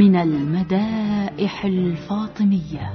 من المدائح الفاطمية.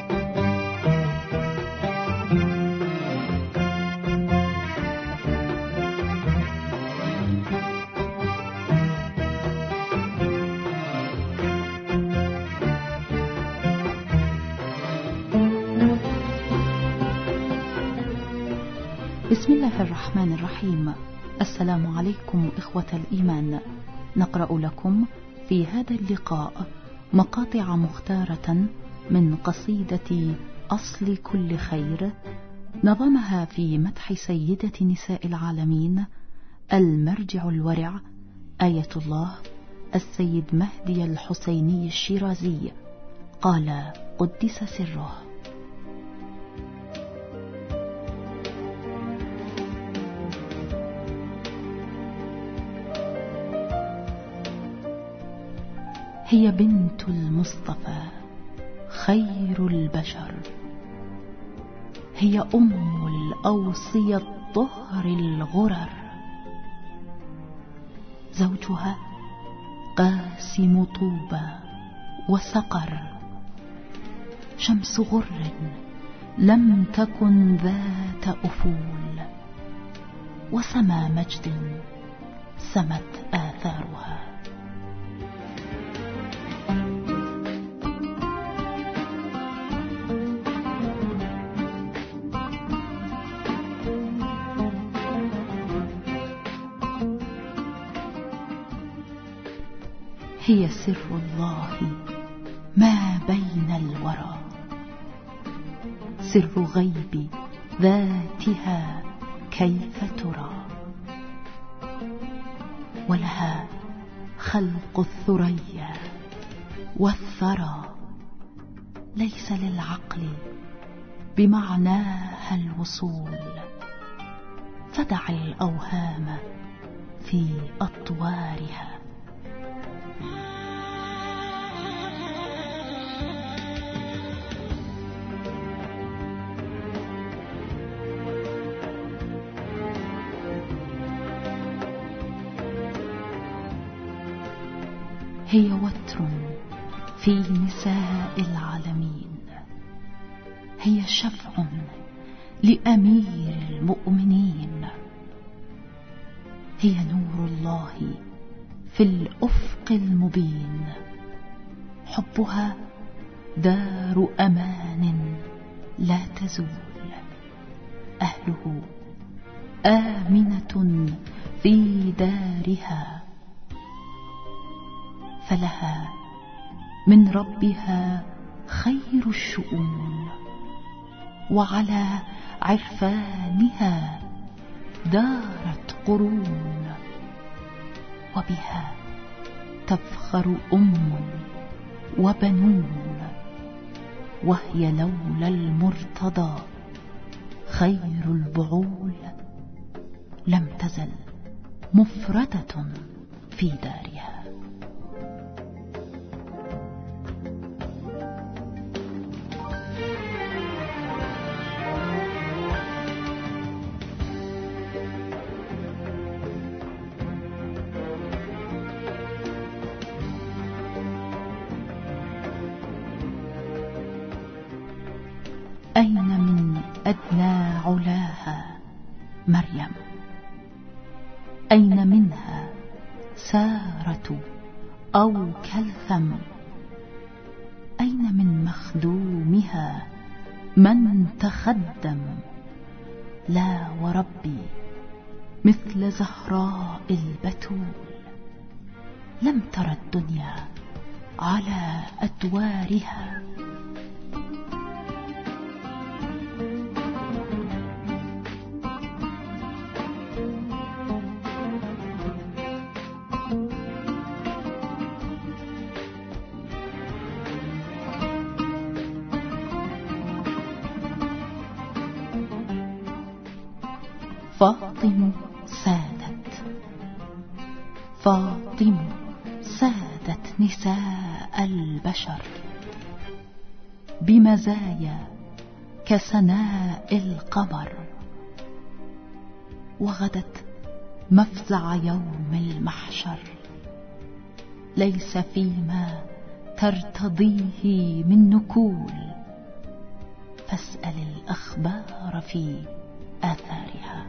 بسم الله الرحمن الرحيم. السلام عليكم إخوة الإيمان. نقرأ لكم في هذا اللقاء مقاطع مختارة من قصيدة أصل كل خير، نظمها في مدح سيدة نساء العالمين المرجع الورع آية الله السيد مهدي الحسيني الشيرازي، قال قدس سره: هي بنت المصطفى خير البشر، هي أم الأوصية الطهر الغرر، زوجها قاسم طوبى وسقر، شمس غر لم تكن ذات أفول، وسما مجد سمت آثارها. هي سر الله ما بين الورى، سر غيب ذاتها كيف ترى، ولها خلق الثريا والثرى، ليس للعقل بمعناها الوصول، فدع الأوهام في أطوارها. هي وتر في نساء العالمين، هي شفع لأمير المؤمنين، هي نور الله في الأفق المبين، حبها دار أمان لا تزول، أهله آمنة في دارها، فلها من ربها خير الشؤون، وعلى عرفانها دارت قرون، وبها تفخر أم وبنون، وهي لولا المرتضى خير البعول لم تزل مفردة في دارها. أين من أدنى علاها مريم؟ أين منها سارة أو كلثم؟ أين من مخدومها من تخدم؟ لا وربي مثل زهراء البتول، لم تر الدنيا على أدوارها. فاطم سادت، فاطم سادت نساء البشر، بمزايا كسناء القمر، وغدت مفزع يوم المحشر، ليس فيما ترتضيه من نكول، فاسأل الأخبار في آثارها.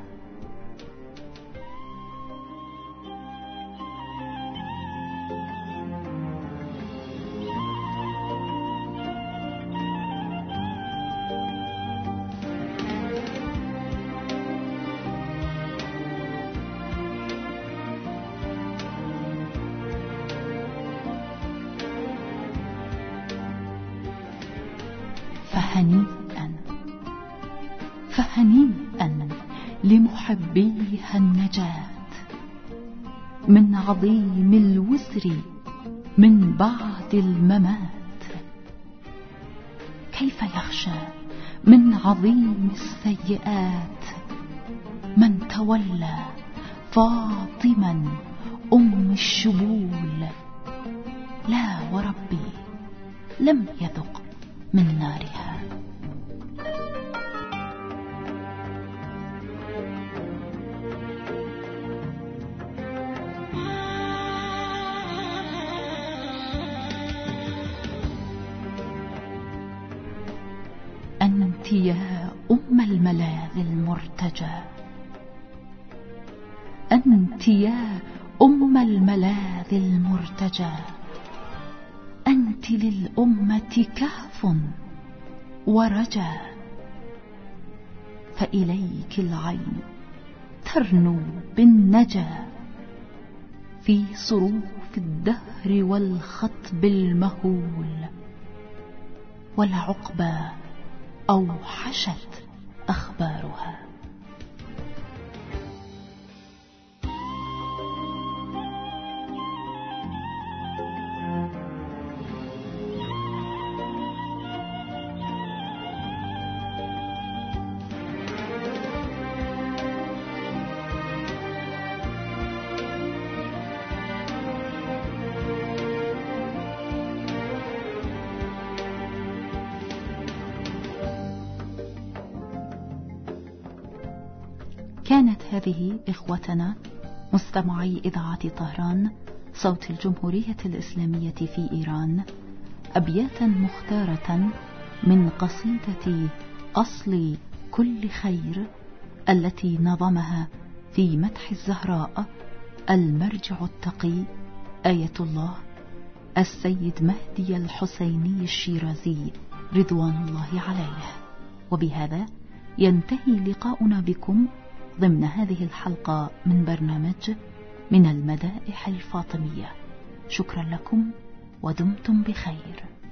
فهنيئا لمحبيها النجاة من عظيم الوزر من بعد الممات. كيف يخشى من عظيم السيئات من تولى فاطما أم الشبول؟ لا وربي لم يذق من نارها. أنت يا أم الملاذ المرتجى، أنت يا أم الملاذ المرتجى، أنت للأمة كهف ورجا. فإليك العين ترنو بالنجا في صروف الدهر والخطب المهول، والعقبى أوحشت أخبارها. كانت هذه إخوتنا مستمعي إذاعة طهران صوت الجمهورية الإسلامية في إيران أبياتا مختارة من قصيدة أصل كل خير التي نظمها في مدح الزهراء المرجع التقي آية الله السيد مهدي الحسيني الشيرازي رضوان الله عليه. وبهذا ينتهي لقاؤنا بكم ضمن هذه الحلقة من برنامج من المدائح الفاطمية. شكرا لكم ودمتم بخير.